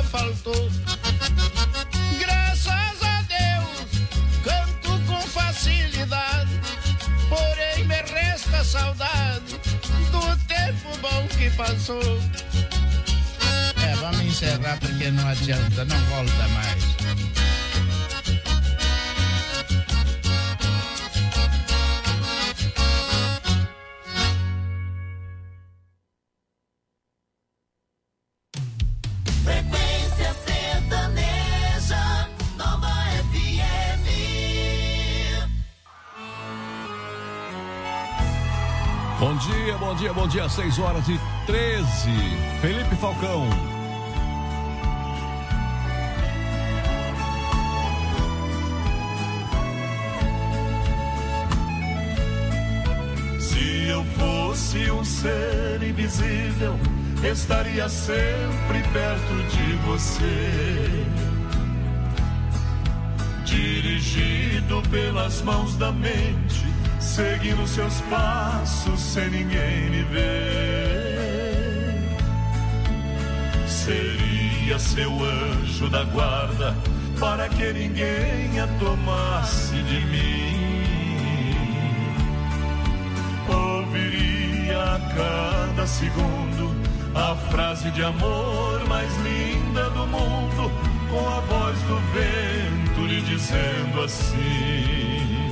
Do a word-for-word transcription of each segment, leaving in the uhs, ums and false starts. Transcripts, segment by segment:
faltou. Graças a Deus, canto com facilidade, porém me resta saudade do tempo bom que passou. É, vamos encerrar porque não adianta, não volta mais. Frequência sertaneja, Nova F M. Bom dia, bom dia, bom dia, seis horas e treze. Felipe Falcão. Se eu fosse um ser invisível, estaria sempre perto de você, dirigido pelas mãos da mente, seguindo seus passos sem ninguém me ver. Seria seu anjo da guarda para que ninguém a tomasse de mim. Ouviria a cada segundo a frase de amor mais linda do mundo, com a voz do vento lhe dizendo assim: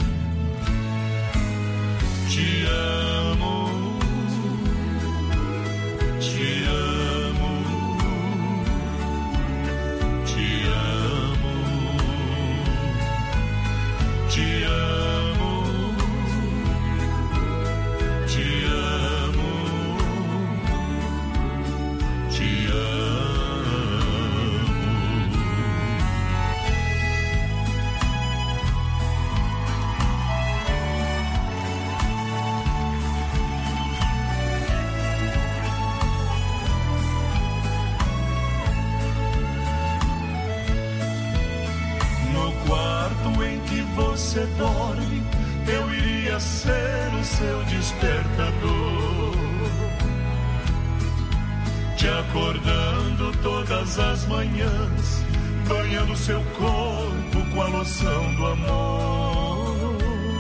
te amo, te amo, te amo, te amo, te amo, te amo. Você dorme, eu iria ser o seu despertador, te acordando todas as manhãs, banhando seu corpo com a loção do amor.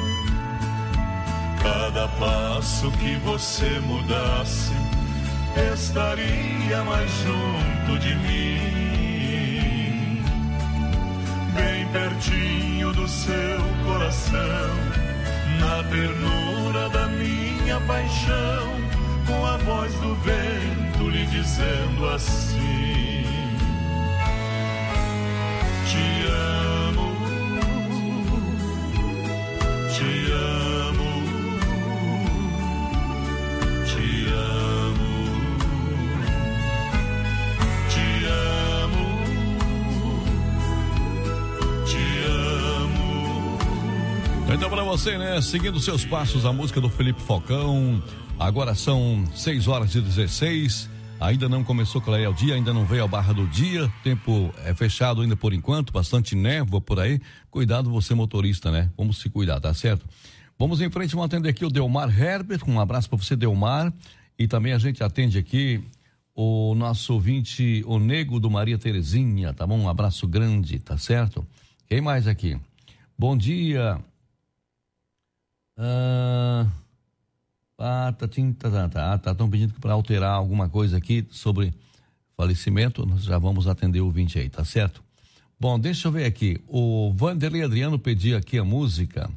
Cada passo que você mudasse, estaria mais junto de mim, bem pertinho do seu coração, na ternura da minha paixão, com a voz do vento lhe dizendo assim: te amo, te amo, te amo, te amo, te amo. Então pra você, né, seguindo seus passos, a música do Felipe Falcão. Agora são seis horas e dezesseis. Ainda não começou a clarear o dia, ainda não veio a barra do dia. Tempo é fechado ainda por enquanto, bastante névoa por aí. Cuidado você, motorista, né? Vamos se cuidar, tá certo? Vamos em frente, vamos atender aqui o Delmar Herbert. Um abraço pra você, Delmar. E também a gente atende aqui o nosso ouvinte, o Nego do Maria Terezinha, tá bom? Um abraço grande, tá certo? Quem mais aqui? Bom dia. Ah, ah tá, tá, tá, tá, estão pedindo para alterar alguma coisa aqui sobre falecimento. Nós já vamos atender o ouvinte aí, tá certo? Bom, deixa eu ver aqui. O Vanderlei Adriano pediu aqui a música.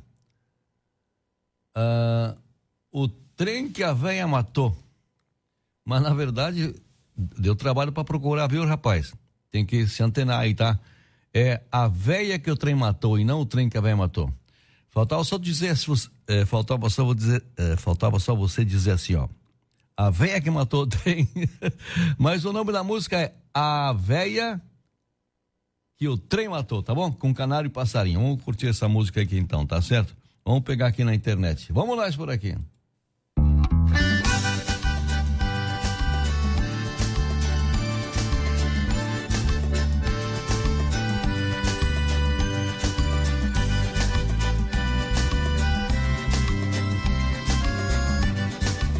Ah, o trem que a véia matou. Mas na verdade deu trabalho para procurar, viu, rapaz? Tem que se antenar aí, tá? É a véia que o trem matou e não o trem que a véia matou. Faltava só dizer, é, faltava só vou dizer, é, faltava só você dizer assim, ó. A véia que matou o trem. Mas o nome da música é A Véia que o Trem Matou, tá bom? Com Canário e Passarinho. Vamos curtir essa música aqui então, tá certo? Vamos pegar aqui na internet. Vamos nós por aqui.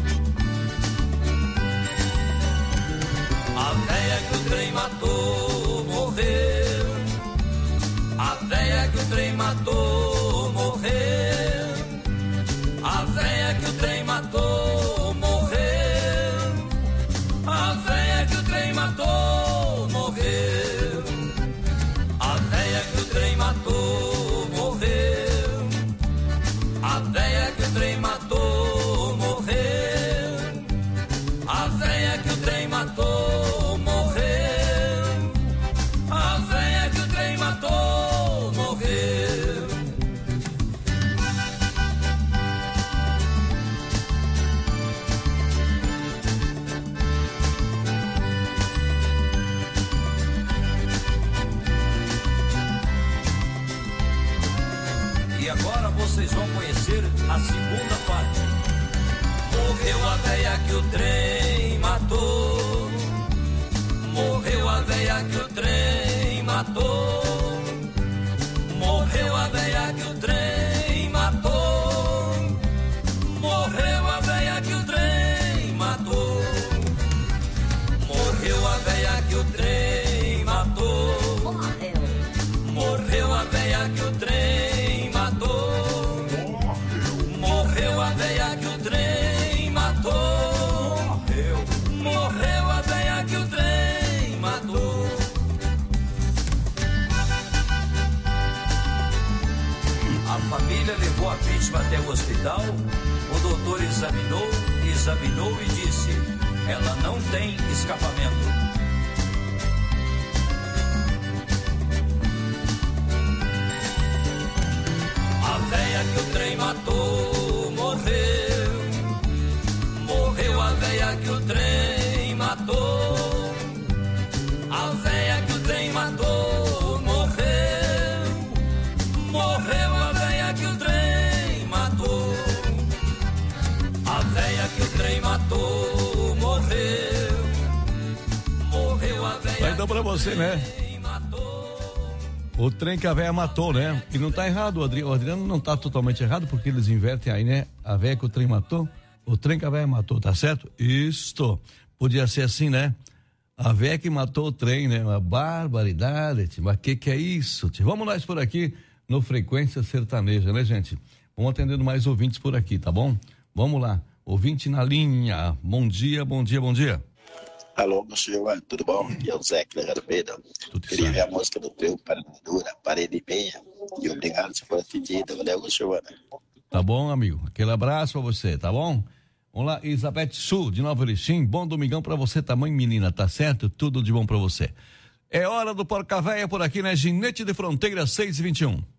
A véia que o trem matou matou morreu. A véia que o trem matou morreu. A véia que o trem matou morreu. A véia que o trem matou morreu. A véia que o trem matou morreu. A véia que o trem matou morreu. A véia que o trem matou morreu. E agora vocês vão conhecer a segunda parte. Morreu a véia que o trem matou. Morreu a véia que o trem matou. Morreu a véia que o trem matou. Morreu a véia que o trem matou. Morreu a véia que o trem matou. Morreu a véia que o trem matou. Morreu a véia que o trem matou. Morreu. Morreu a véia que o trem matou. A família levou a vítima até o hospital. O doutor examinou, examinou e disse: ela não tem escapamento. A véia que o trem matou morreu. Morreu a véia que o trem matou. A véia que o trem matou morreu. Morreu a véia que o trem matou. A véia que o trem matou morreu. Morreu a véia. Vai então pra você, né? O trem que a véia matou, né? E não tá errado, o Adriano, o Adriano não tá totalmente errado, porque eles invertem aí, né? A véia que o trem matou, o trem que a véia matou, tá certo? Isto, podia ser assim, né? A véia que matou o trem, né? Uma barbaridade, tio. Mas que que é isso, tio? Vamos nós por aqui no Frequência Sertaneja, né, gente? Vamos atendendo mais ouvintes por aqui, tá bom? Vamos lá, ouvinte na linha, bom dia, bom dia, bom dia. Alô, meu senhor, tudo bom? Aqui é o Zé, que da Pedro. Queria certo. ver a música do teu Parada Dura, Parede Meia. E obrigado se for atendida. Valeu, senhor. Tá bom, amigo? Aquele abraço pra você, tá bom? Vamos lá, Elizabeth Sul, de Nova Erechim. Bom domingão pra você, tamanho menina, tá certo? Tudo de bom pra você. É hora do Porca Véia por aqui, né? Ginete de Fronteira, seis e vinte e um.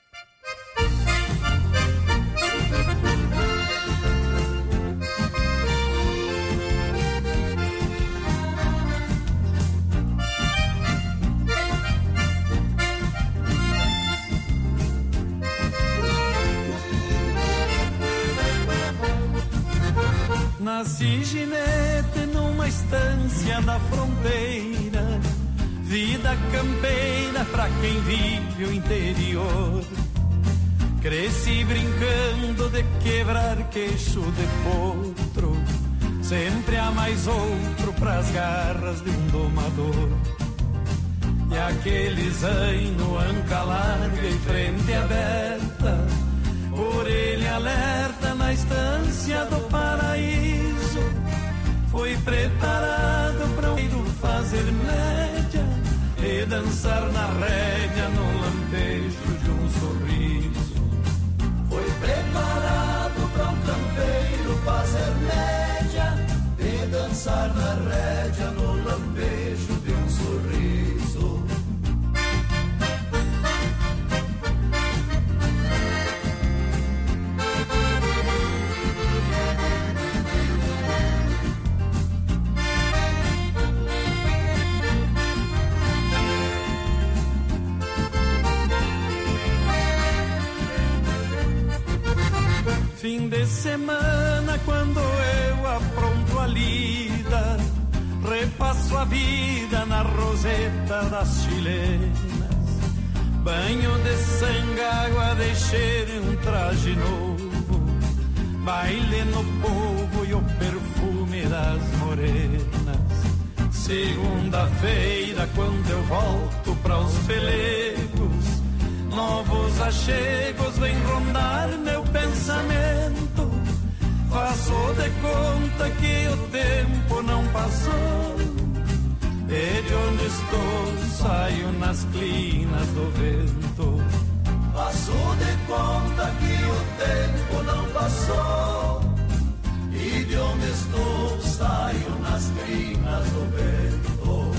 Nasci ginete numa estância da fronteira, vida campeira pra quem vive o interior. Cresci brincando de quebrar queixo de potro, sempre há mais outro pras garras de um domador. E aquele zaino, anca larga e frente aberta, orelha alerta na estância do paraíso. Foi preparado para o fazer média e dançar na rédea no lampejo de um sorriso. Foi preparado para um campeiro fazer média e dançar na rédea no lampejo de um sorriso. Fim de semana, quando eu apronto a lida, repasso a vida na roseta das chilenas. Banho de sangue, água de cheiro, um traje novo, baile no povo e o perfume das morenas. Segunda-feira, quando eu volto para os pelegos, Novos achegos vêm rondar meu pensamento. Faço de conta que o tempo não passou. E de onde estou saio nas crinas do vento. Faço de conta que o tempo não passou. E de onde estou saio nas crinas do vento.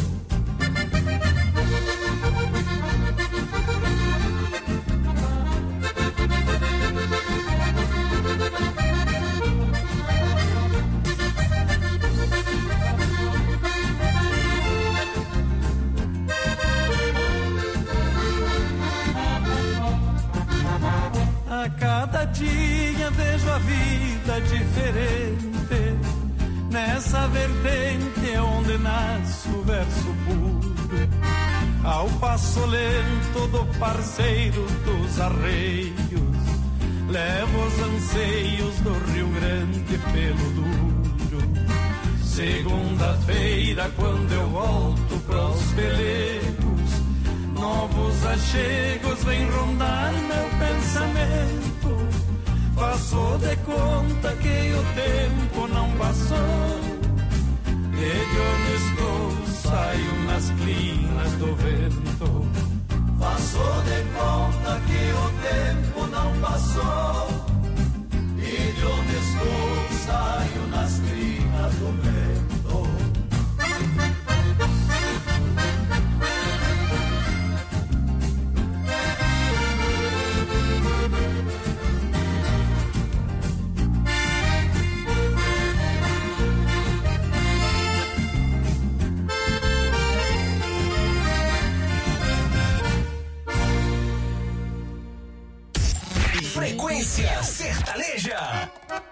A cada dia vejo a vida diferente, nessa vertente onde nasce o verso puro, ao passo lento do parceiro dos arreios, levo os anseios do Rio Grande pelo duro. Segunda-feira, quando eu volto pros pelecos, novos achegos vêm rondar meu pensamento. Faço de conta que o tempo não passou. E de onde estou saio nas crinas do vento. Faço de conta que o tempo não passou. E de onde estou saio nas crinas do vento. Frequência Sertaneja.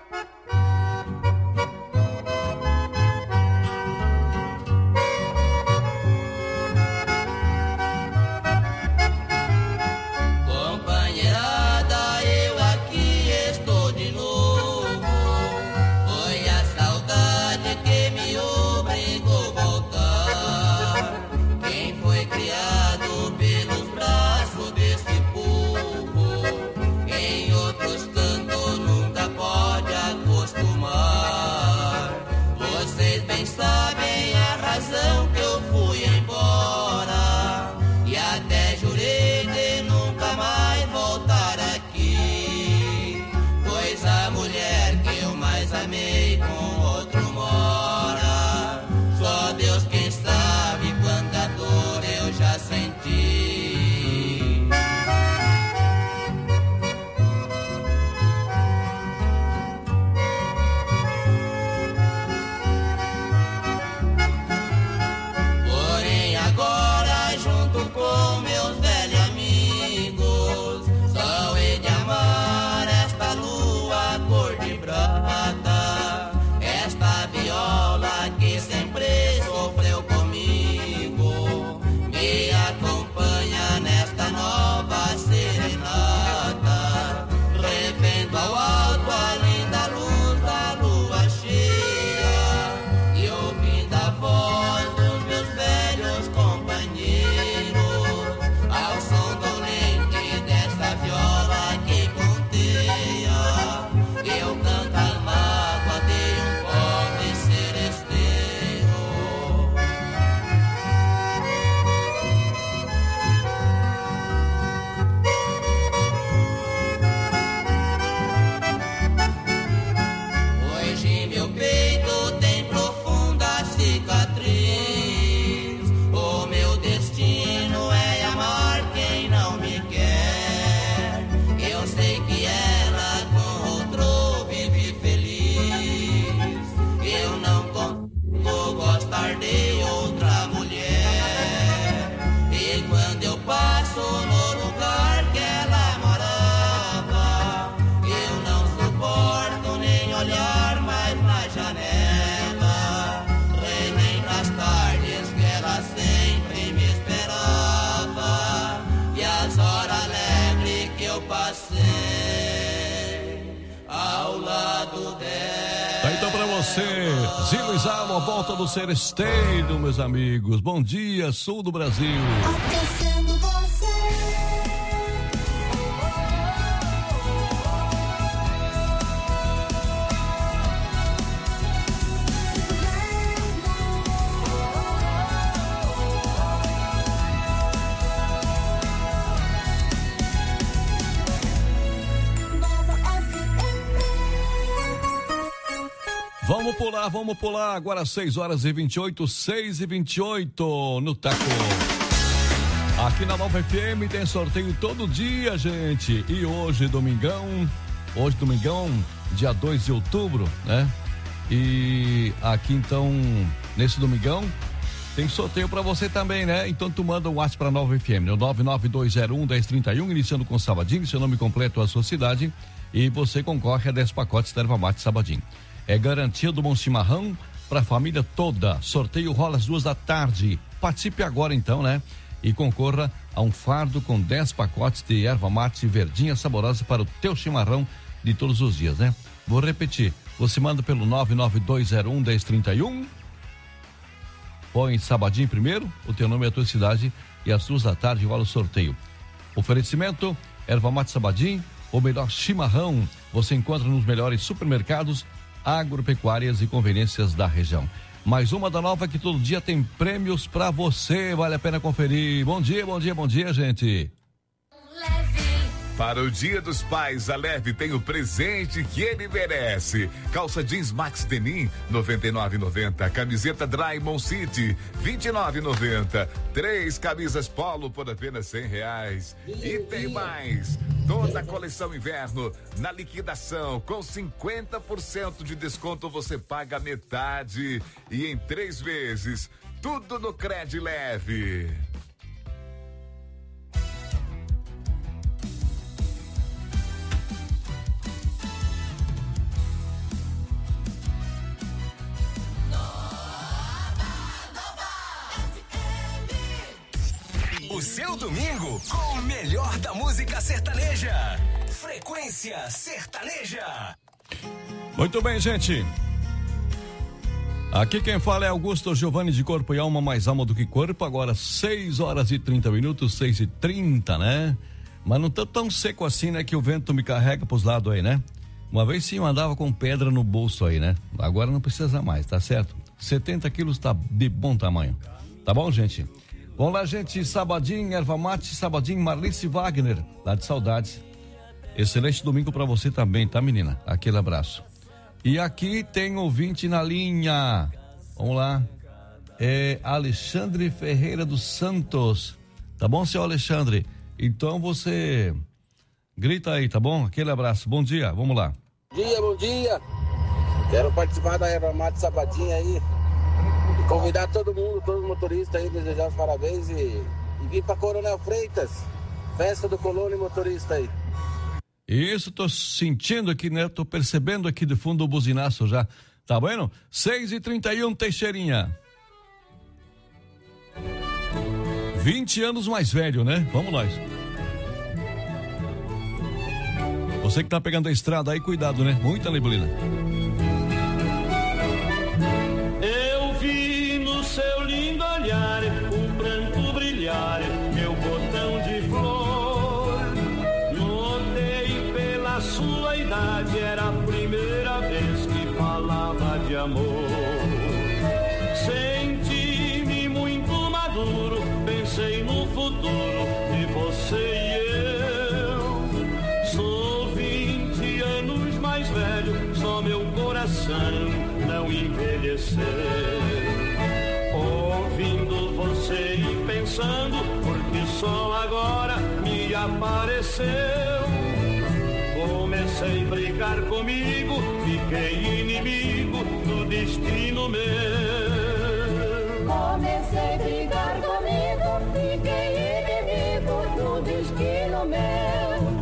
Zilo Isalo, a volta do Seresteiro, meus amigos. Bom dia, sul do Brasil. Aquecendo você. Vamos pular, vamos pular. Agora seis horas e vinte e oito, seis e vinte e oito no Taco. Aqui na Nova F M tem sorteio todo dia, gente. E hoje, domingão, hoje, domingão, dia dois de outubro, né? E aqui, então, nesse domingão, tem sorteio pra você também, né? Então, tu manda um WhatsApp pra Nova F M, né? nove nove dois zero um, um zero três um, iniciando com Sabadinho, seu nome completo, a sua cidade, e você concorre a dez pacotes de erva mate Sabadinho. É garantia do bom chimarrão pra família toda. Sorteio rola às duas da tarde. Participe agora, então, né? E concorra a um fardo com dez pacotes de erva mate verdinha saborosa para o teu chimarrão de todos os dias, né? Vou repetir. Você manda pelo nove nove dois zero um, um zero três um. Põe Sabadinho primeiro, o teu nome e a tua cidade, e às duas da tarde rola o sorteio. Oferecimento, erva mate Sabadinho, o melhor chimarrão. Você encontra nos melhores supermercados, agropecuárias e conveniências da região. Mais uma da Nova que todo dia tem prêmios pra você, vale a pena conferir. Bom dia, bom dia, bom dia, gente. Para o Dia dos Pais, a Leve tem o presente que ele merece. Calça jeans Max Denim, noventa e nove reais e noventa centavos. Camiseta Draymond City, vinte e nove reais e noventa centavos. Três camisas Polo por apenas cem reais. E tem mais. Toda a coleção inverno na liquidação com cinquenta por cento de desconto, você paga metade e em três vezes. Tudo no Cred Leve. O seu domingo com o melhor da música sertaneja. Frequência Sertaneja. Muito bem, gente. Aqui quem fala é Augusto Giovanni, de corpo e alma, mais alma do que corpo. Agora seis horas e trinta minutos, seis e trinta, né? Mas não tô tão seco assim, né? Que o vento me carrega pros lados aí, né? Uma vez sim eu andava com pedra no bolso aí, né? Agora não precisa mais, tá certo? setenta quilos tá de bom tamanho. Tá bom, gente? Vamos lá, gente. Sabadinho, erva mate, Sabadinho, Marlice Wagner, lá de Saudades. Excelente domingo pra você também, tá, menina? Aquele abraço. E aqui tem ouvinte na linha. Vamos lá. É Alexandre Ferreira dos Santos. Tá bom, seu Alexandre? Então você grita aí, tá bom? Aquele abraço. Bom dia, vamos lá. Bom dia, bom dia. Quero participar da erva mate Sabadinho aí. E convidar todo mundo, todos os motoristas aí, desejar os parabéns e, e vir pra Coronel Freitas. Festa do Colônia Motorista aí. Isso, tô sentindo aqui, né? Tô percebendo aqui do fundo o buzinaço já. Tá vendo? seis e trinta e um, Teixeirinha. vinte anos mais velho, né? Vamos nós. Você que tá pegando a estrada aí, cuidado, né? Muita neblina. Eu vi no seu lindo olhar o branco brilhar, meu botão de flor. Notei pela sua idade, era a primeira vez que falava de amor. Senti-me muito maduro, pensei no futuro de você e eu. Sou vinte anos mais velho, só meu coração não envelheceu. Ouvindo você e pensando, porque só agora me apareceu. Comecei a brigar comigo, fiquei inimigo do destino meu. Comecei a brigar comigo, fiquei inimigo do destino meu.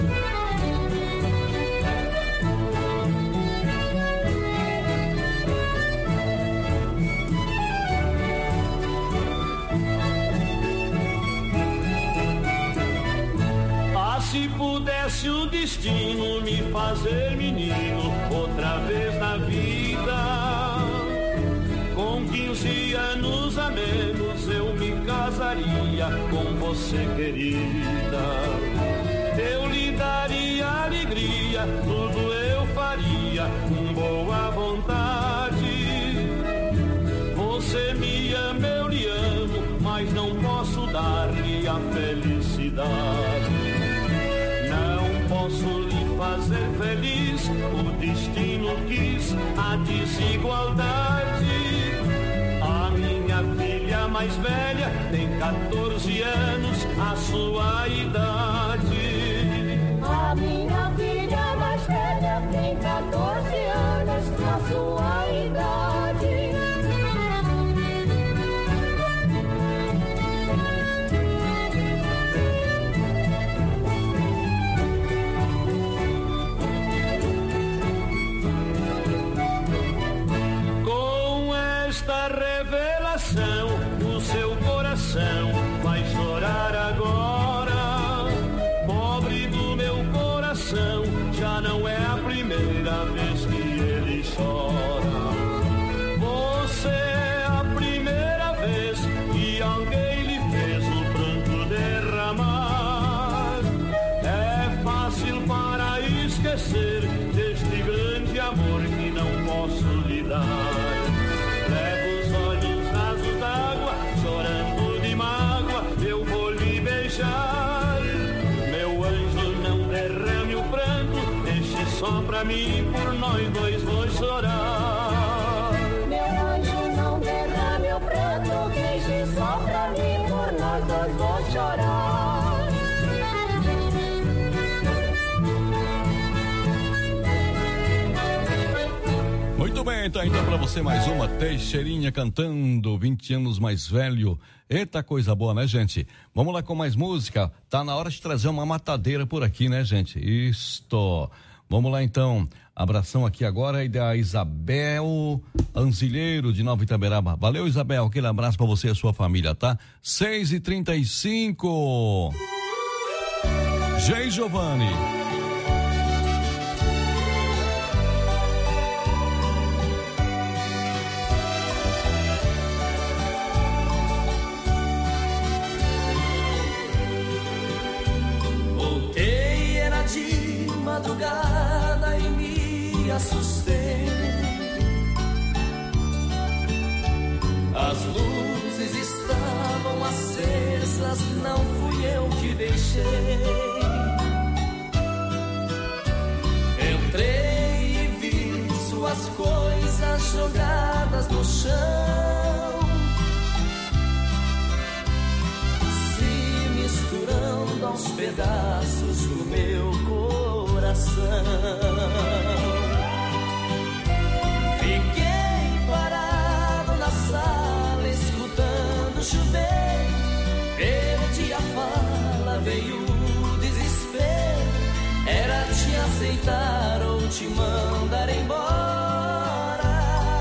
Se pudesse o destino me fazer menino outra vez na vida, com quinze anos a menos eu me casaria com você, querida. Eu lhe daria alegria, tudo eu faria com boa vontade. Você me ama, eu lhe amo, mas não posso dar-lhe a felicidade. Posso lhe fazer feliz, o destino quis a desigualdade. A minha filha mais velha tem quatorze anos, a sua idade. A minha filha mais velha tem quatorze anos, a sua idade. O seu coração vai chorar agora. Pobre do meu coração, já não é a primeira vez que ele chora. Você é a primeira vez que alguém lhe fez o pranto derramar. É fácil para esquecer deste grande amor que não posso lhe dar. Chorando de mágoa, eu vou lhe beijar. Meu anjo, não derrame o pranto, deixe só pra mim, por nós dois vou chorar. Meu anjo, não derrame o pranto, deixe só pra mim, por nós dois vou chorar. Muito bem, tá então pra você mais uma Teixeirinha cantando, vinte anos mais velho. Eita, coisa boa, né, gente? Vamos lá com mais música. Tá na hora de trazer uma matadeira por aqui, né, gente? Isto. Vamos lá então. Abração aqui agora da Isabel Anzilheiro de Nova Itaberaba. Valeu, Isabel. Aquele abraço pra você e a sua família, tá? seis e trinta e cinco. Gei Giovanni. Madrugada e me assustei. As luzes estavam acesas, não fui eu que deixei. Entrei e vi suas coisas jogadas no chão, se misturando aos pedaços do meu coração. Fiquei parado na sala escutando chover. Perdi a fala, veio o desespero. Era te aceitar ou te mandar embora.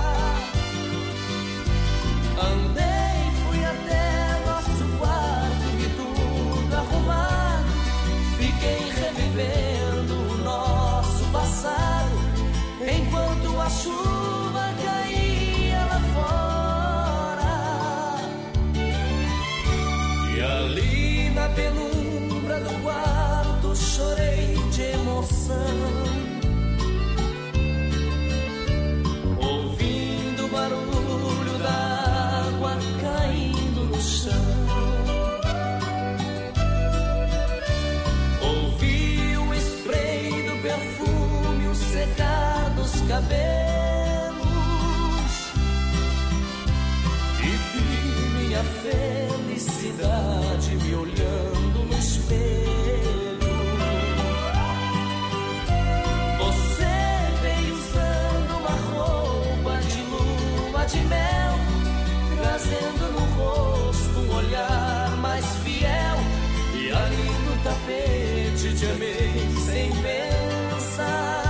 Andei, fui até nosso quarto, vi tudo arrumado. Fiquei revivendo o nosso passado, enquanto a chuva caía lá fora. E ali na penumbra do quarto chorei de emoção, ouvindo o barulho da água caindo no chão. Ouvi o spray do perfume, o secar dos cabelos, e vi minha felicidade me olhando no espelho. Você veio usando uma roupa de lua de mel, trazendo no rosto um olhar mais fiel. E ali no tapete te amei sem pensar.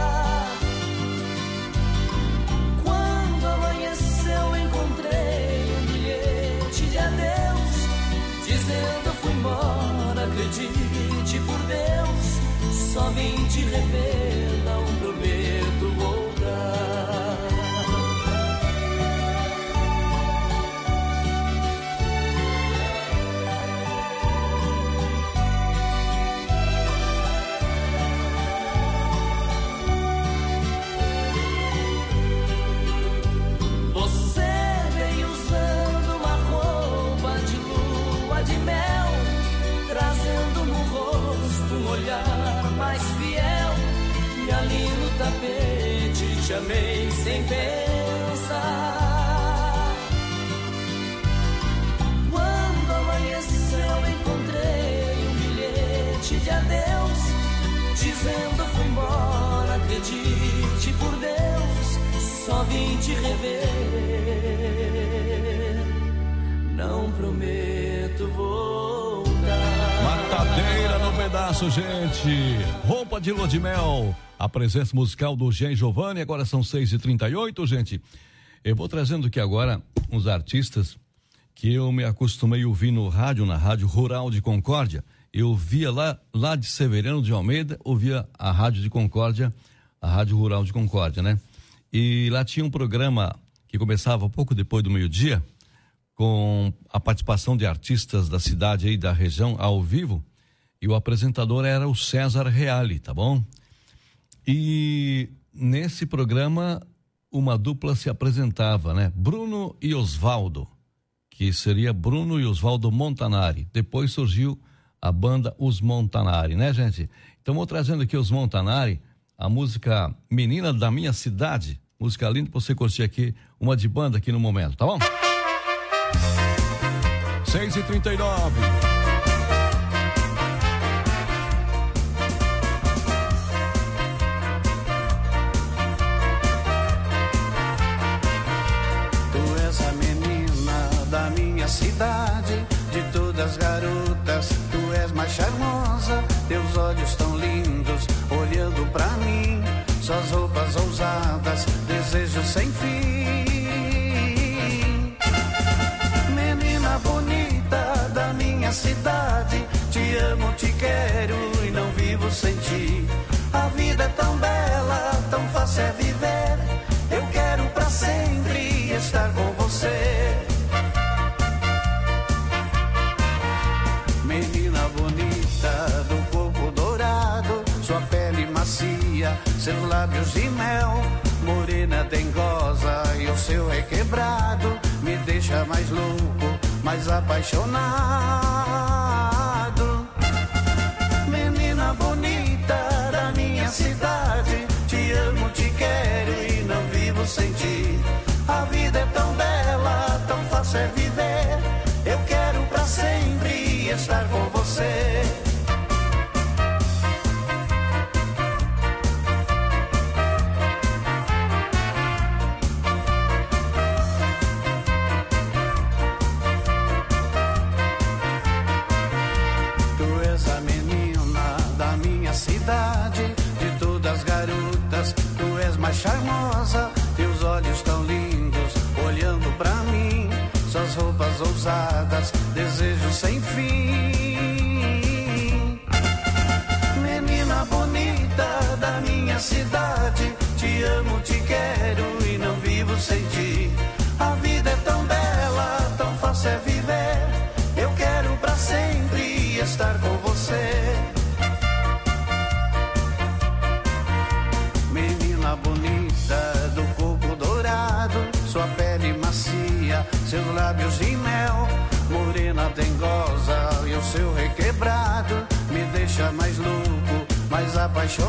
Quando amanheceu encontrei um bilhete de adeus, dizendo fui embora, acredite por Deus, só vim te rever, não prometo voltar. Olhar mais fiel, E ali no tapete te amei sem pensar. Quando amanheceu encontrei um bilhete de adeus, dizendo fui embora, acredite por Deus, só vim te rever, não prometo voltar. Matadeira no pedaço, gente. Roupa de lua de mel. A presença musical do Gen Giovanni. Agora são seis e trinta e oito, gente. Eu vou trazendo aqui agora uns artistas que eu me acostumei a ouvir no rádio, na Rádio Rural de Concórdia. Eu via lá, lá de Severiano de Almeida, ouvia a Rádio de Concórdia, a Rádio Rural de Concórdia, né? E lá tinha um programa que começava pouco depois do meio-dia, com a participação de artistas da cidade aí, da região, ao vivo, e o apresentador era o César Reale, tá bom? E nesse programa, uma dupla se apresentava, né? Bruno e Osvaldo, que seria Bruno e Osvaldo Montanari. Depois surgiu a banda Os Montanari, né, gente? Então, vou trazendo aqui os Montanari, a música Menina da Minha Cidade, música linda pra você curtir aqui, uma de banda aqui no momento, tá bom? seis e trinta e nove. Tu és a menina da minha cidade, de todas as garotas, tu és mais charmosa, teus olhos tão lindos, olhando pra mim, suas roupas ousadas, desejo sem fim. Menina bonita da minha cidade, te amo, te quero e não vivo sem ti. A vida é tão bela, tão fácil é viver, eu quero pra sempre estar com você. Menina bonita do corpo dourado, sua pele macia, seus lábios de mel, morena dengosa e o seu requebrado me deixa mais louco, mais apaixonado. Menina bonita da minha cidade, te amo, te quero e não vivo sem ti. A vida é tão bela, tão fácil é viver, eu quero pra sempre estar com você. De todas as garotas, tu és mais charmosa, teus olhos tão lindos, olhando pra mim, suas roupas ousadas, desejo sem fim. Menina bonita da minha cidade, te amo, te quero e não vivo sem ti. A vida é tão bela, tão fácil é viver, eu quero pra sempre estar com você. Bonita do corpo dourado, sua pele macia, seus lábios de mel, morena dengosa e o seu requebrado me deixa mais louco, mais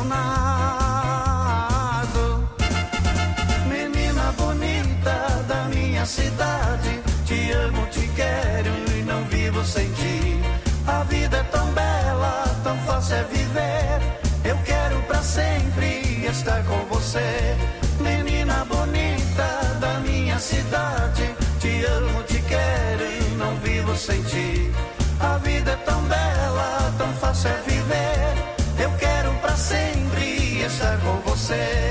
apaixonado. Menina bonita da minha cidade, te amo, te quero e não vivo sem ti. A vida é tão bela, tão fácil é viver, eu quero pra sempre estar com você. Menina bonita da minha cidade, te amo, te quero e não vivo sem ti. A vida é tão bela, tão fácil é viver, eu quero pra sempre estar com você.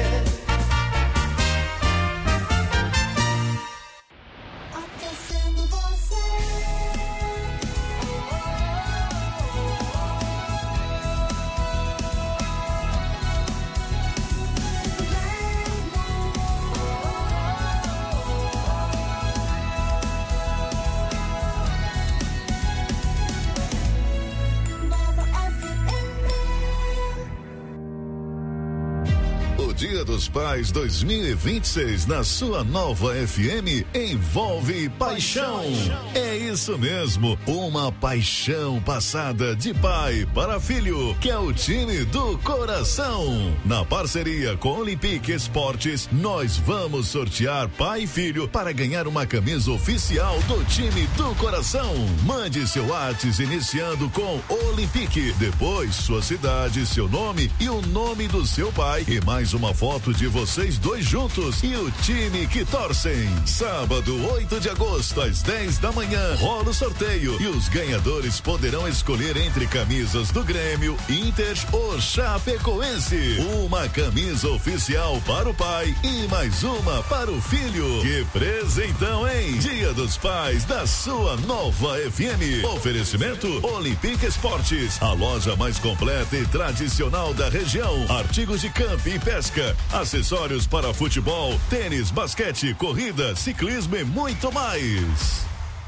Dia dos Pais dois mil e vinte e seis na sua nova F M envolve paixão. É isso mesmo, uma paixão passada de pai para filho, que é o time do coração. Na parceria com Olympique Esportes, nós vamos sortear pai e filho para ganhar uma camisa oficial do time do coração. Mande seu WhatsApp iniciando com Olympique, depois sua cidade, seu nome e o nome do seu pai e mais uma foto de vocês dois juntos e o time que torcem. Sábado, oito de agosto, às dez da manhã, rola o sorteio e os ganhadores poderão escolher entre camisas do Grêmio, Inter ou Chapecoense. Uma camisa oficial para o pai e mais uma para o filho. Que presentão, hein? Dia dos Pais da sua nova F M. Oferecimento Olympique Esportes, a loja mais completa e tradicional da região. Artigos de campo e pesca, acessórios para futebol, tênis, basquete, corrida, ciclismo e muito mais.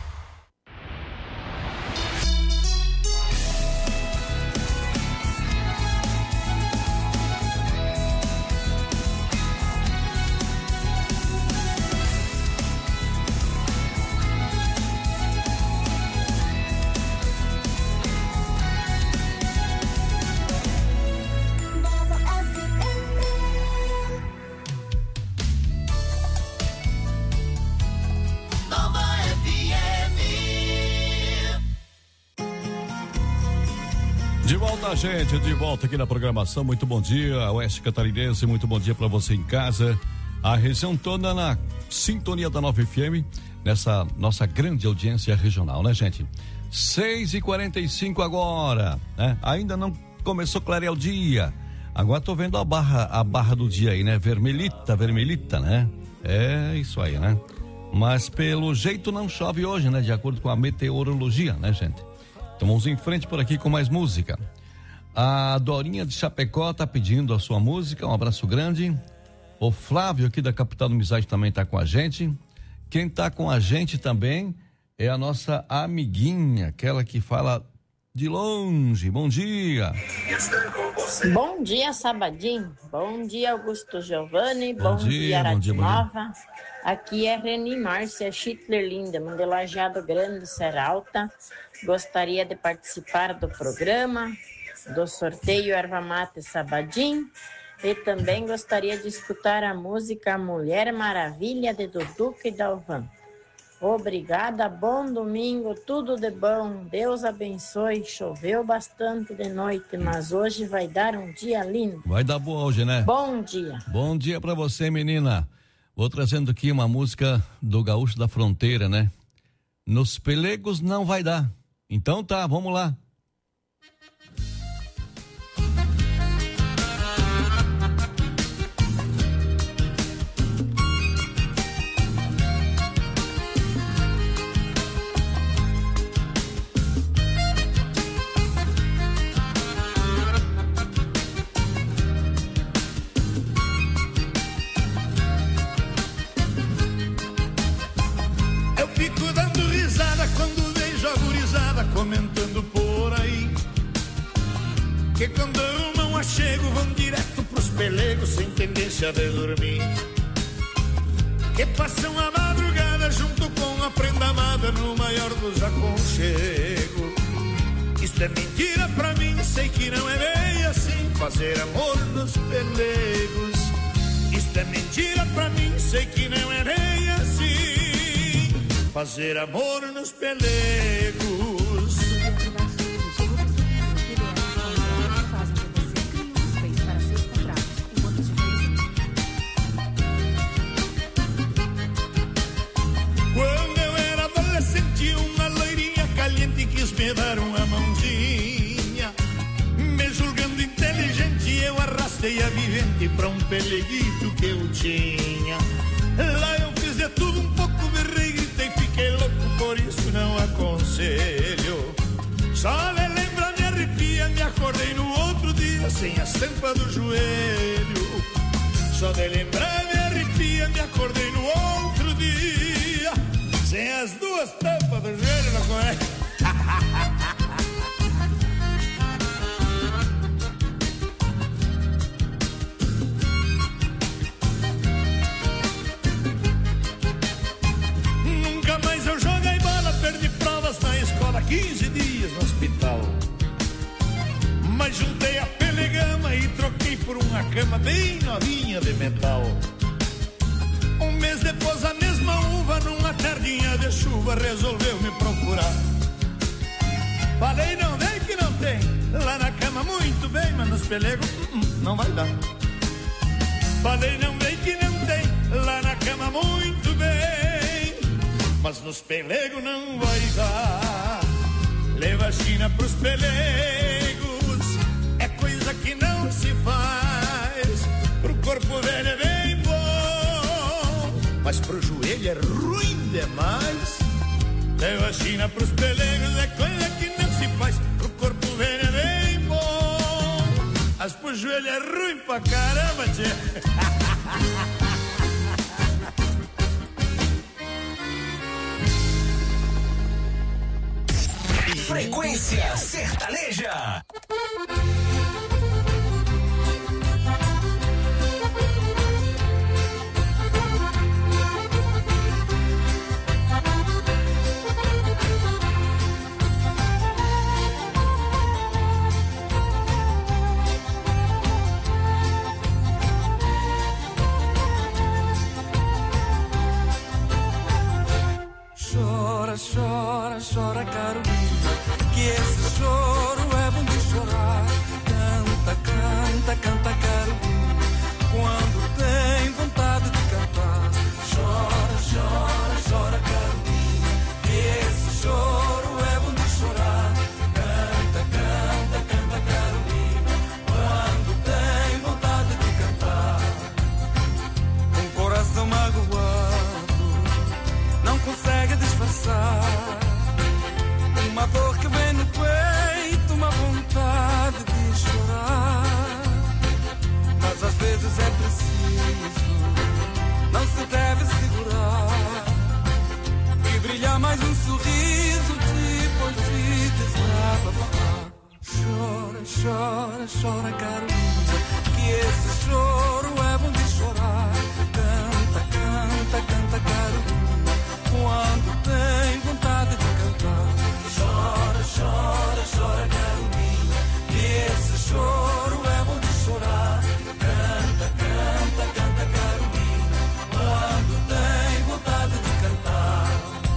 De volta, gente, de volta aqui na programação. Muito bom dia, Oeste Catarinense, muito bom dia para você em casa. A região toda na sintonia da nova F M, nessa nossa grande audiência regional, né, gente? seis e quarenta e cinco agora, né? Ainda não começou a clarear o dia. Agora tô vendo a barra, a barra do dia aí, né? Vermelhita, vermelhita, né? É isso aí, né? Mas pelo jeito não chove hoje, né? De acordo com a meteorologia, né, gente? Então vamos em frente por aqui com mais música. A Dorinha de Chapecó tá pedindo a sua música, um abraço grande. O Flávio aqui da capital do Mizade também tá com a gente. Quem tá com a gente também é a nossa amiguinha, aquela que fala de longe. Bom dia. Bom dia, Sabadinho. Bom dia, Augusto Giovanni. Bom, bom dia, dia, bom dia, bom Nova. dia. Aqui é Reni Márcia Schittler Lindemann, de Lajeado Grande, Seralta. Gostaria de participar do programa, do sorteio Erva Mate Sabadinho. E também gostaria de escutar a música Mulher Maravilha, de Duduca e Dalvan. Obrigada, bom domingo, tudo de bom, Deus abençoe. Choveu bastante de noite, mas hoje vai dar um dia lindo. Vai dar boa hoje, né? Bom dia. Bom dia pra você, menina. Vou trazendo aqui uma música do Gaúcho da Fronteira, né? Nos pelegos não vai dar. Então tá, vamos lá. Comentando por aí que quando arrumam a chego vão direto pros pelegos sem tendência de dormir, que passam a madrugada junto com a prenda amada no maior dos aconchegos. Isto é mentira pra mim, sei que não é bem assim fazer amor nos pelegos. Isto é mentira pra mim, sei que não é bem assim fazer amor nos pelegos. Quando eu era adolescente, uma loirinha caliente quis me dar uma mãozinha. Me julgando inteligente, eu arrastei a vivente pra um peleguito que eu tinha. Lá eu fiz de tudo um pouco, berrei, gritei, fiquei louco, por isso não aconselho. Só de lembrar me arrepia, me acordei no outro dia sem a estampa do joelho. Só de lembrar me arrepia, me acordei no outro dia sem as duas tampas do joelho, não conhece? cama bem novinha de metal. Um mês depois a mesma uva, numa tardinha de chuva, resolveu me procurar. Falei, não vem que não tem, lá na cama muito bem, mas nos pelegos hum, não vai dar. Falei, não vem que não tem, lá na cama muito bem, mas nos pelegos não vai dar. Leva a China pros pelegos, é coisa que não se faz. Pro corpo velho é bem bom, mas pro joelho é ruim demais. Leva a China pros pelegos, é coisa que não se faz. Pro corpo velho é bem bom, mas pro joelho é ruim pra caramba, tchê. Frequência Sertaneja. Chora, chora, chora, Carolina, que esse choro é bom de chorar. Canta, canta, canta, Carolina, quando tem vontade de cantar. Chora, chora, chora, Carolina, que esse choro é bom de chorar. Canta, canta, canta, Carolina, quando tem vontade de cantar. Com coração magoado, não consegue disfarçar uma dor que vem no peito, uma vontade de chorar. Mas às vezes é preciso, não se deve segurar e brilhar mais um sorriso depois de desabafar. Chora, chora, chora, Carolina, que esse choro é bom de chorar. Canta, canta, canta, Carolina, quando tem vontade de cantar. Chora, chora, chora, Carolina, que esse choro é bom de chorar. Canta, canta, canta, Carolina, quando tem vontade de cantar.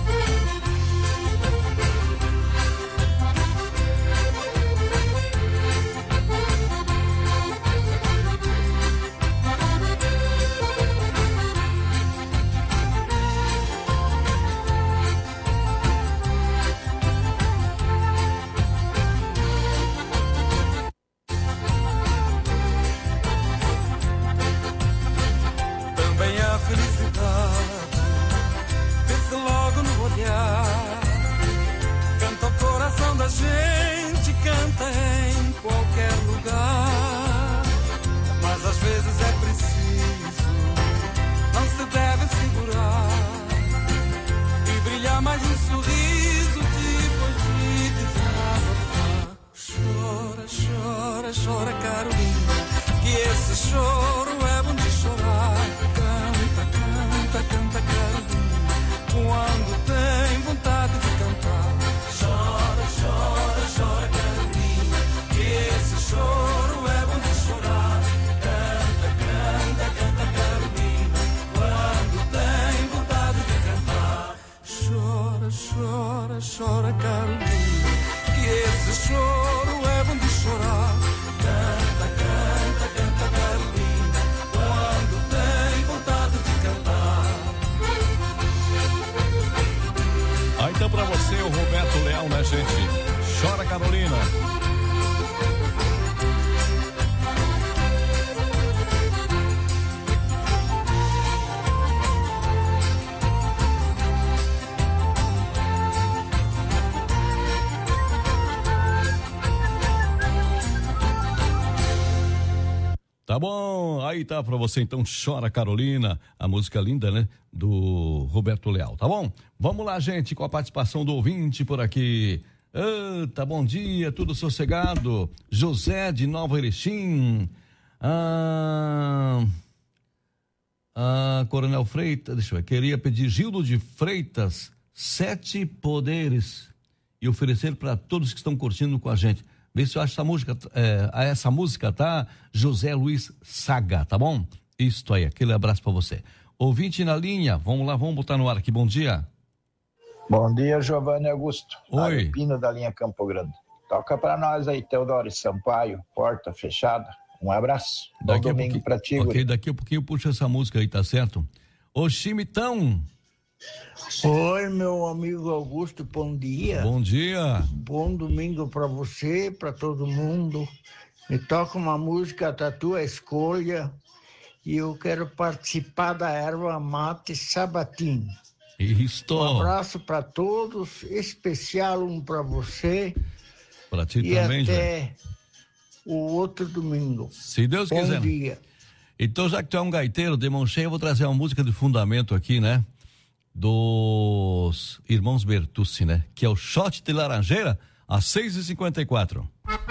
Canta o coração da gente, canta em qualquer lugar. Mas às vezes é preciso, não se deve segurar e brilhar mais um sorriso depois de desabafar. Chora, chora, chora, Carolina, que esse choro é bom de chorar. Canta, canta, canta, Carolina, quando tem vontade de cantar. Chora, chora, chora, Carolina, que esse choro é bom de chorar. Canta, canta, canta, Carolina, quando tem vontade de cantar. Chora, chora, chora, Carolina, que esse choro é bom de chorar. Canta, canta, canta, Carolina, quando tem vontade de cantar. Aí então pra você o Roberto Leal, né, gente? Chora, Carolina. Tá bom, aí tá pra você então, Chora Carolina, a música linda, né, do Roberto Leal, tá bom? Vamos lá, gente, com a participação do ouvinte por aqui. Eita, bom dia, tudo sossegado. José de Nova Erechim. Ah, ah, Coronel Freitas, deixa eu ver, queria pedir Gildo de Freitas, Sete Poderes, e oferecer para todos que estão curtindo com a gente. Vê se eu acho essa música, é, essa música, tá? José Luiz Saga, tá bom? Isto aí, aquele abraço pra você. Ouvinte na linha, vamos lá, vamos botar no ar aqui, bom dia. Bom dia, Giovanni Augusto. Oi. Pino da linha Campo Grande. Toca pra nós aí, Teodoro Sampaio, Porta Fechada. Um abraço. Bom Daqui domingo pra ti, Ok, guri. daqui a pouquinho puxa essa música aí, tá certo? Ô, Chimitão. Oi, meu amigo Augusto, bom dia. Bom dia. Bom domingo pra você, pra todo mundo. Me toca uma música da tua escolha e eu quero participar da Erva Mate Sabatim. Isto. Um abraço pra todos, especial um pra você. Pra ti e também, até Jé. o outro domingo. Se Deus Bom quiser. dia. Então, já que tu é um gaiteiro de mão cheia, eu vou trazer uma música de fundamento aqui, né? Dos irmãos Bertucci, né? Que é o Shot de Laranjeira, às seis e cinquenta e quatro.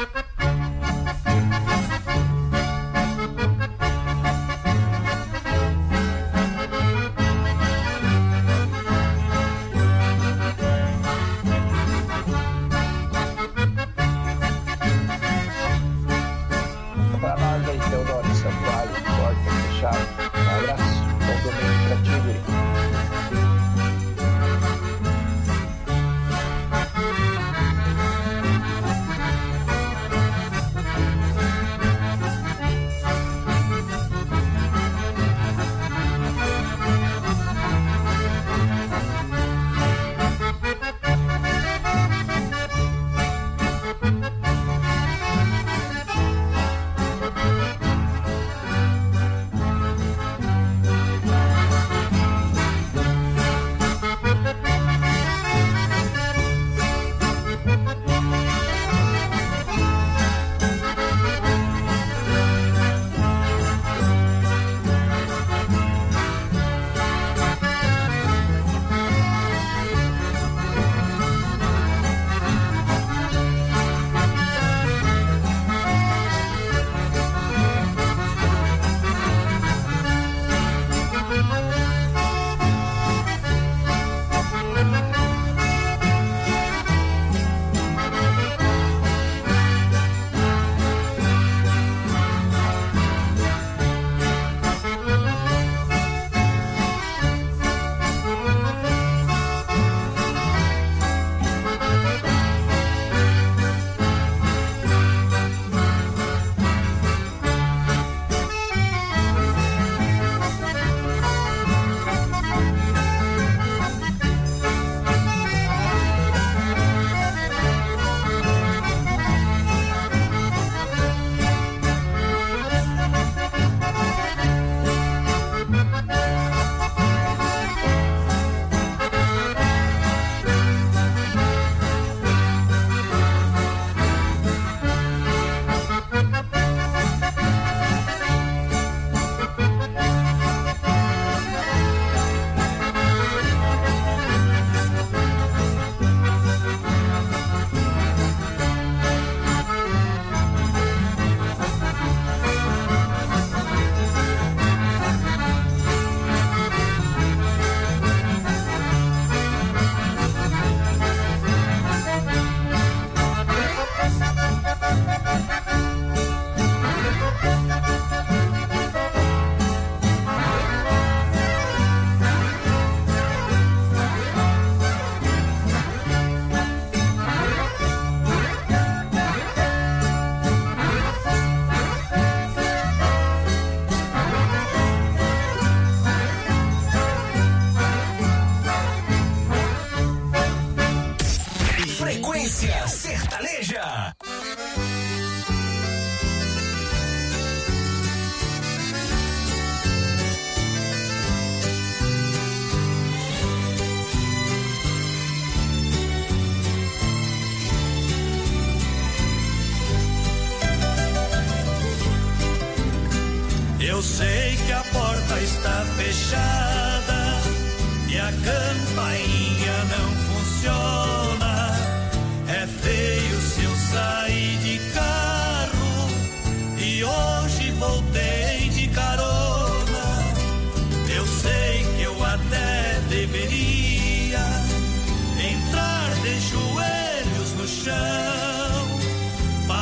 Pra nós aí, Teodoro Sampaio, Porta Fechada. Um abraço. Bom domingo pra ti, guri. Frequência Sertaneja. Eu sei que a porta está fechada e a campainha não funciona. É feio se eu sair de carro e hoje voltei de carona. Eu sei que eu até deveria entrar de joelhos no chão,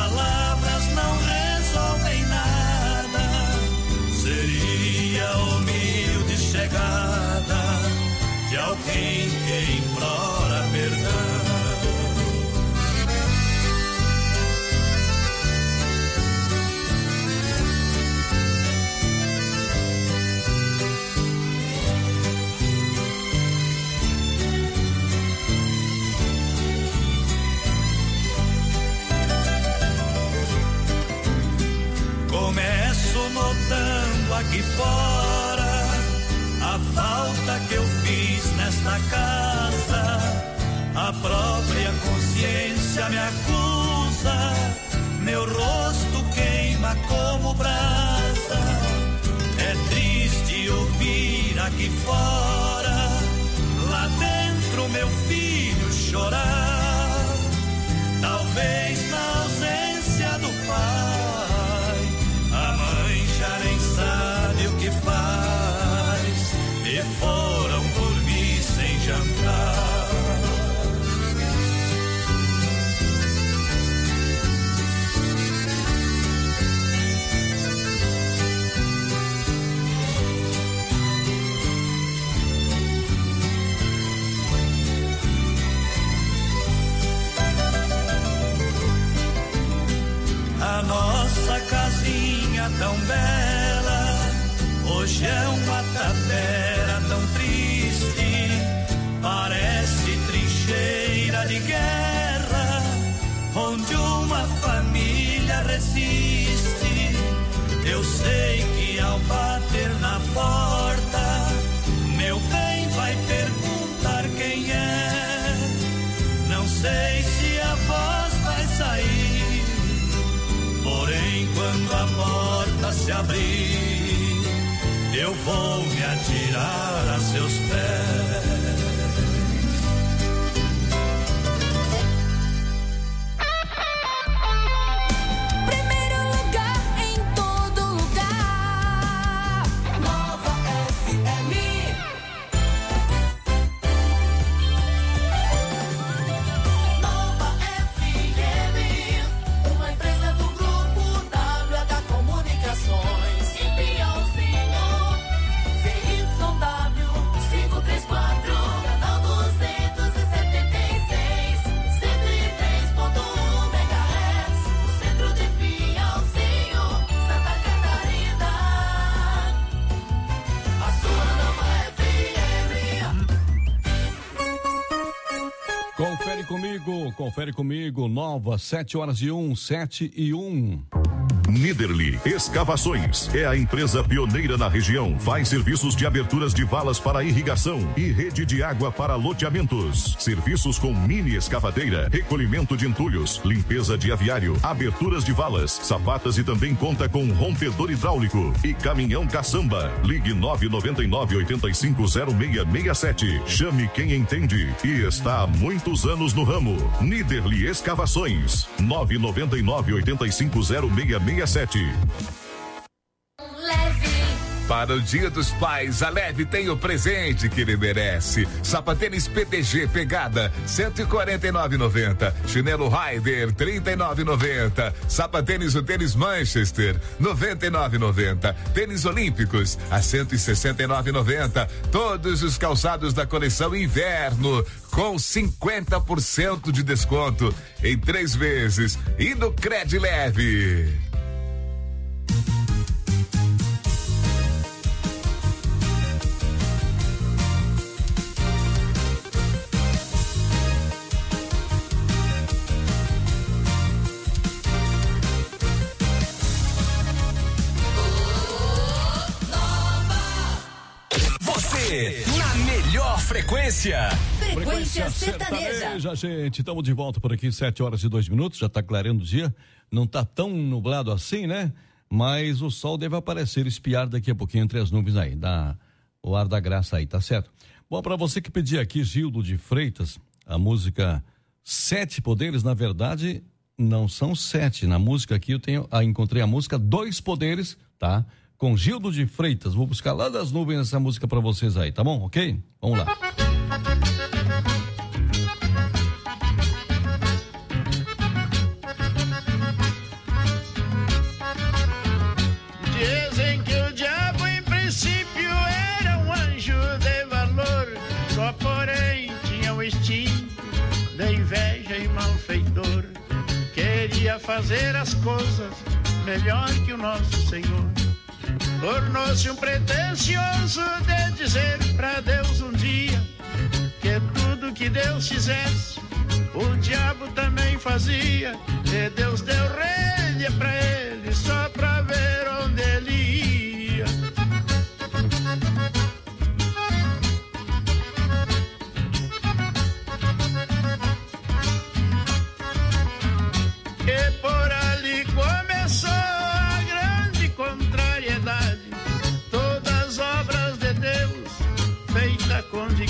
aqui fora. A falta que eu fiz nesta casa, a própria consciência me acusa. Meu rosto queima como brasa. É triste ouvir aqui fora, lá dentro meu filho chorar. Talvez na ausência do pai, a mãe já nem sabe o que faz, e foram dormir sem jantar. A nossa casinha tão bela, hoje é uma tapera tão triste. Parece trincheira de guerra, onde uma família resiste. Eu sei que ao bater na porta, meu bem vai perguntar quem é. Não sei se a voz vai sair, porém quando a porta se abrir, eu vou me atirar a seus pés. Primeiro lugar em todo lugar. Nova F M. Nova F M. Uma empresa do grupo W H Comunicações. Em Pinhãozinho, C Y W quinhentos e trinta e quatro, canal duzentos e setenta e seis, cento e três ponto um megahertz, no centro de Pinhãozinho, Santa Catarina. A sua Nova F M. Confere comigo, confere comigo, Nova, sete horas e um, sete e um. Niederli Escavações é a empresa pioneira na região. Faz serviços de aberturas de valas para irrigação e rede de água para loteamentos. Serviços com mini escavadeira, recolhimento de entulhos, limpeza de aviário, aberturas de valas, sapatas e também conta com rompedor hidráulico e caminhão caçamba. Ligue nove nove nove, oito cinco zero seis seis sete. Chame quem entende e está há muitos anos no ramo. Niederli Escavações. nove nove nove, oito cinco zero seis seis sete. Para o Dia dos Pais, a Leve tem o presente que ele merece. Sapatênis P T G Pegada, cento e quarenta e nove reais e noventa centavos. Chinelo Raider, trinta e nove reais e noventa centavos. Sapatênis o tênis Manchester, noventa e nove reais e noventa centavos. Tênis Olímpicos, a cento e sessenta e nove reais e noventa centavos. Todos os calçados da coleção Inverno, com cinquenta por cento de desconto em três vezes. E no Cred Leve. Na melhor frequência. Frequência sertaneja, gente. Estamos de volta por aqui, sete horas e dois minutos. Já está clareando o dia. Não está tão nublado assim, né? Mas o sol deve aparecer, espiar daqui a pouquinho entre as nuvens aí. Dá o ar da graça aí, tá certo? Bom, para você que pediu aqui, Gildo de Freitas, a música Sete Poderes, na verdade, não são sete. Na música aqui eu tenho, ah, encontrei a música Dois Poderes, tá? Com Gildo de Freitas. Vou buscar lá das nuvens essa música pra vocês aí, tá bom? Ok? Vamos lá. Dizem que o diabo em princípio era um anjo de valor, só porém tinha o instinto da inveja e malfeitor. Queria fazer as coisas melhor que o nosso Senhor. Tornou-se um pretensioso de dizer pra Deus um dia que tudo que Deus fizesse, o diabo também fazia. E Deus deu rédea pra ele só pra ver onde ele ia.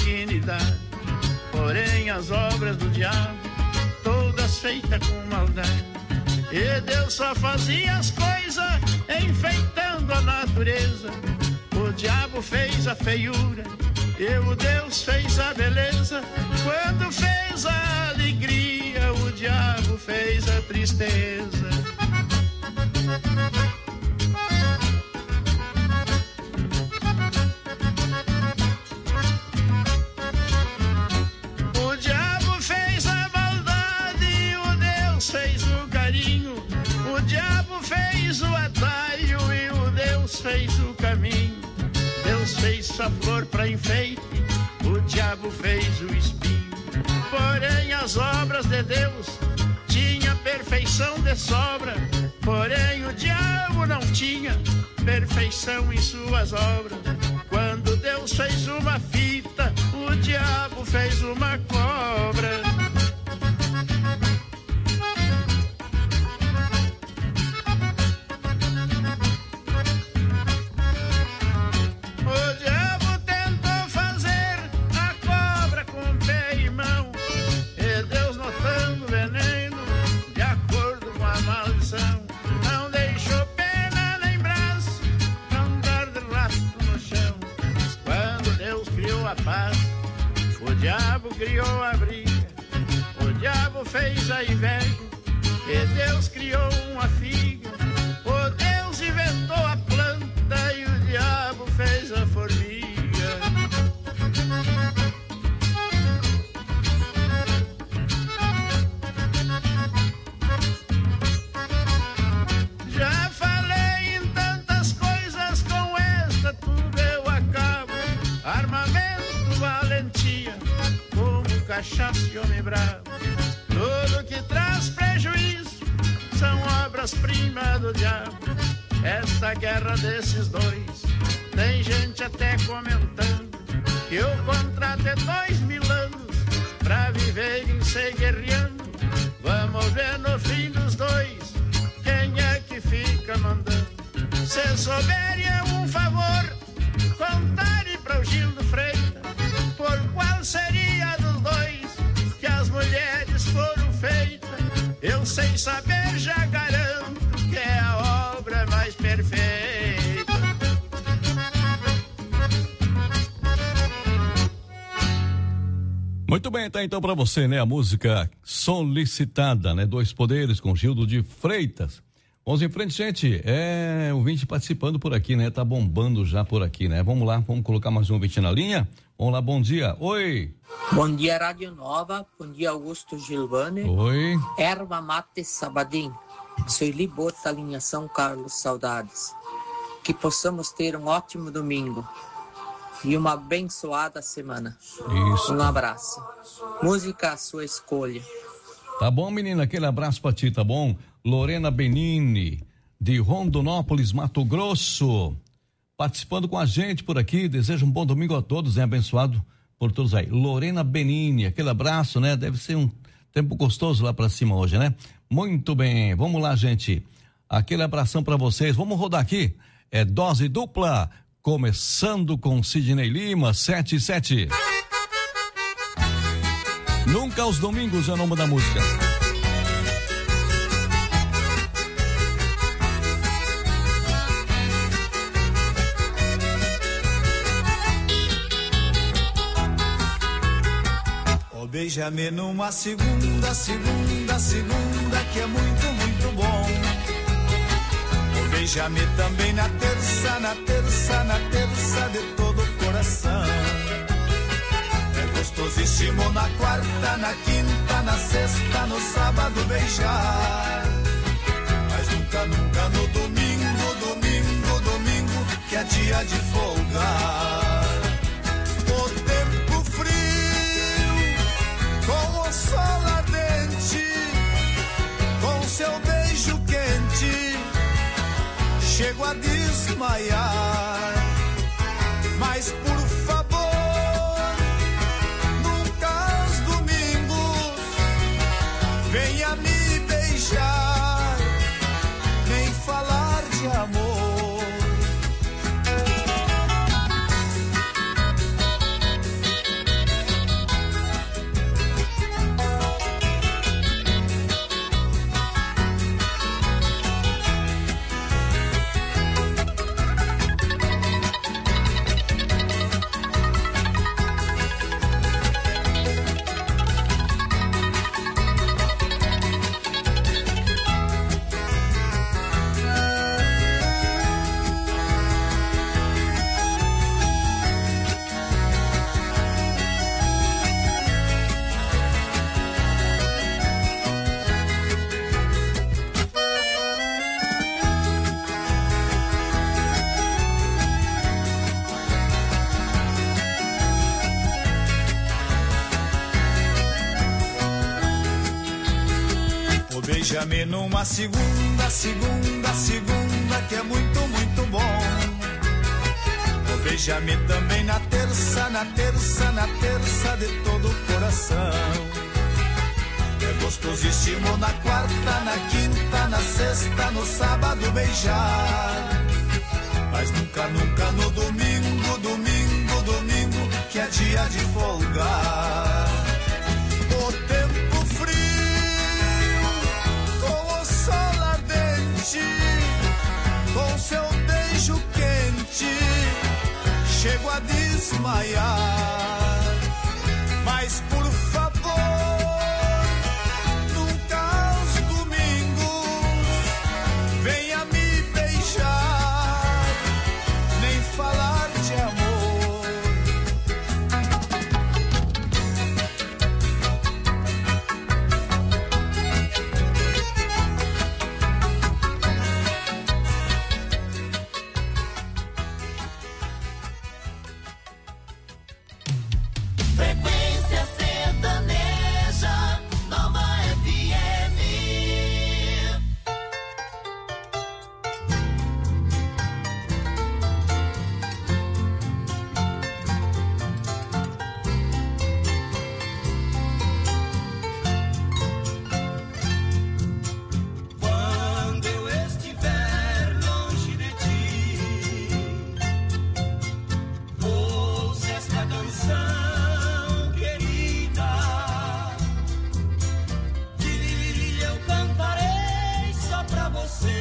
dignidade. Porém as obras do diabo, todas feitas com maldade. E Deus só fazia as coisas enfeitando a natureza. O diabo fez a feiura e o Deus fez a beleza. Quando fez a alegria, o diabo fez a tristeza. O diabo fez a maldade, o Deus fez o carinho. O diabo fez o atalho e o Deus fez o caminho. Deus fez a flor para enfeite, o diabo fez o espinho. Porém as obras de Deus tinha perfeição de sobra. Porém o diabo não tinha perfeição em suas obras. Quando Deus fez uma fita, o diabo fez uma cobra. O diabo criou a briga, o diabo fez a inveja, e Deus criou uma figa. O Deus inventou a planta e o diabo fez a formiga. Já falei em tantas coisas, com esta tudo eu acabo. Armamento, valentia, como cachaça e homem bravo. Tudo que traz prejuízo são obras-primas do diabo. Esta guerra desses dois, tem gente até comentando que o contrato é dois mil anos pra viverem se guerreando. Vamos ver no fim dos dois quem é que fica mandando. Se souberem é um favor, contarem para o Gildo Freitas por qual seria dos dois que as mulheres foram feitas. Eu sem saber já garanto que é a obra mais perfeita. Muito bem, tá então para você, né, a música Solicitada, né, Dois Poderes com Gildo de Freitas. Vamos em frente, gente. É, ouvinte participando por aqui, né? Tá bombando já por aqui, né? Vamos lá, vamos colocar mais um ouvinte na linha. Vamos lá, bom dia. Oi. Bom dia, Rádio Nova. Bom dia, Augusto Gilvani. Oi. Erva Mate Sabadim. Sou Libota, linha São Carlos, saudades. Que possamos ter um ótimo domingo e uma abençoada semana. Isso. Um abraço. Música à sua escolha. Tá bom, menina? Aquele abraço pra ti, tá bom? Lorena Benini, de Rondonópolis, Mato Grosso, participando com a gente por aqui. Desejo um bom domingo a todos, né? Abençoado por todos aí. Lorena Benini, aquele abraço, né? Deve ser um tempo gostoso lá pra cima hoje, né? Muito bem, vamos lá, gente. Aquele abração pra vocês. Vamos rodar aqui. É dose dupla, começando com Sidney Lima, sete e sete. Nunca aos domingos é o nome da música. Beija-me numa segunda, segunda, segunda, que é muito, muito bom. Beija-me também na terça, na terça, na terça de todo o coração. É gostosíssimo na quarta, na quinta, na sexta, no sábado beijar. Mas nunca, nunca no domingo, domingo, domingo, que é dia de folgar. Com o sol ardente, com seu beijo quente, chego a desmaiar. Mas por favor, nunca aos domingos, venha me beijar, nem falar de amor. Beija-me numa segunda, segunda, segunda, que é muito, muito bom. Beija-me também na terça, na terça, na terça de todo o coração. É gostosíssimo na quarta, na quinta, na sexta, no sábado beijar. Mas nunca, nunca no domingo, domingo, domingo, que é dia de folgar. O tempo frio, com o sol ardente, com seu beijo quente, chego a desmaiar. Mas por favor, nunca aos domingos venha me beijar, nem falar de amor. Frequência sertaneja, Nova F M. Quando eu estiver longe de ti, ouça esta canção, querida, que eu cantarei só pra você.